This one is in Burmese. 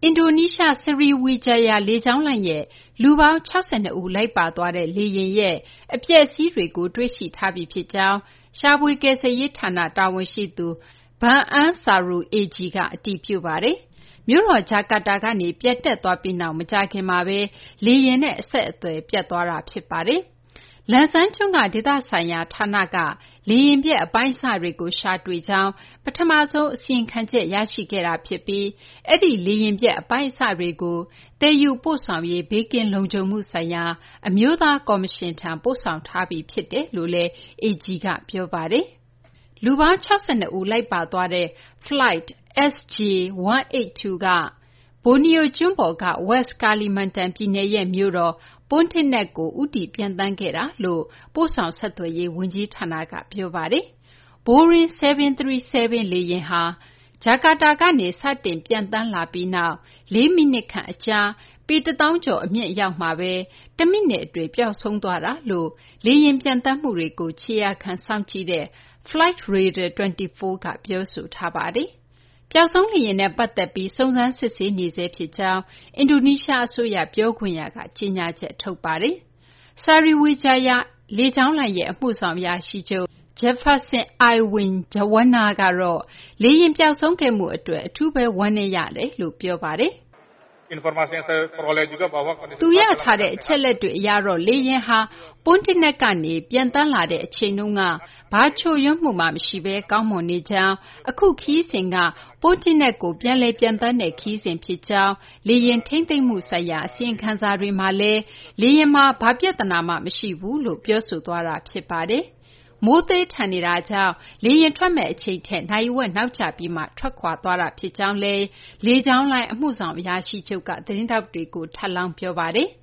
အင်ဒိုနီးရှား Sriwijaya လေကြောင်းလိုင်းရဲ့လူပေါင်း62ဦးလိုက်ပါသွားတဲ့လေယာဉ်ရဲ့အပျက်အစီးတွေကိုတွေ့ရှိထားပြီဖြစ်ကြောင်းရှာဖွေကယ်ဆယ်ရေးဌာနတာဝန်ရှိသူ Baan Saru AG ကအတည်ပြုပါတယ်။မြို့တော်ဂျာကာတာကနေပျက်တက်သွားပြီးနောက်မကြာခင်မှာပဲလေယာဉ်နဲ့အဆက်အသွယ်ပြတ်သွားတာဖြစ်ပါတယ်။လန်ဆန်းကျွန်းကဒေသဆိုင်ရာဌာနကလေယာဉ်ပျက်အပိုင်းအစတွေကိုရှာတွေ့ကြောင်းပထမဆုံးအစီရင်ခံချက်ရရှိခဲ့တာဖြစ်ပြီးအဲ့ဒီလေယာဉ်ပျက်အပိုင်းအစတွေကိုသယ်ယူပို့ဆောင်ရေးဘေးကင်းလုံခြုံမှုဆိုင်ရာအမျိုးသားကော်မရှင်ထံပို့ဆောင်ထားပြီးဖြစ်တယ်လို့လည်း AG ကပြောပါတယ်။လူပေါင်း62ဦးလိုက်ပါသွားတဲ့ Flight SJ182 ကဘိုနီယိုကျွန်းပေါ်က West Kalimantan ပြည်နယ်ရဲ့မြို့တော် Pontianak ကိုဦးတည်ပျံသန်းခဲ့တာလို့ပို့ဆောင်ဆက်သွယ်ရေးဝန်ကြီးဌာနကပြောပါတယ်။ Boeing 737 လေယာဉ်ဟာဂျာကာတာကနေစတင်ပျံသန်းလာပြီးနောက်4မိနစ်ခန့်အကြာပေ 1000 ကျော်အမြင့်အရောက်မှာပဲ1မိနစ်အတွင်းပျောက်ဆုံးသွားတာလို့လေယာဉ်ပျံသန်းမှုတွေကိုခြေရာခံစောင့်ကြည့်တဲ့ Flight Radar 24 ကပြောဆိုထားပါတယ်။ပျောက်ဆုံးလေယာဉ်နဲ့ပတ်သက်ပြီးစုံစမ်းစစ်ဆေးနေဆဲဖြစ်ကြောင်းအင်ဒိုနီးရှားအစိုးရပြောခွင့်ရကကြေညာချက်ထုတ်ပါတယ်။ Sriwijaya လေကြောင်းလိုင်းရဲ့အမှုဆောင်အရာရှိချုပ် Jefferson Irwin Jawana ကတော့လေယာဉ်ပျောက်ဆုံးခဲ့မှုအတွက်အထူးပဲဝမ်းနည်းရတယ်လို့ပြောပါတယ်။ သူရထားတဲ့အချက်အလက်တွေအရတော့လေယာဉ်ဟာ Pontianak ကနေပျံသန်းလာတဲ့အချိန်တုန်းကဘာချို့ယွင်းမှုမှမရှိဘဲကောင်းမွန်နေကြောင်းအခုခရီးစဉ်က Pontianak ကိုပြန်လည်ပျံသန်းတဲ့ခရီးစဉ်ဖြစ်ကြောင်းလေယာဉ်ထိန်းသိမ်းမှုဆိုင်ရာအစီရင်ခံစာတွေမှာလည်းလေယာဉ်မှာဘာပြဿနာမှမရှိဘူးလို့ပြောဆိုသွားတာဖြစ်ပါတယ်။မိုးသေးထန်နေတာကြောင့်လေယာဉ်ထွက်မယ့်အချိန်ထက်နာရီဝက်နောက်ကျပြီးမှထွက်ခွာသွားတာဖြစ်ကြောင်းလည်းလေကြောင်းလိုင်းအမှုဆောင်အရာရှိချုပ်ကသတင်းထောက်တွေကိုထပ်လောင်းပြောပါတယ်။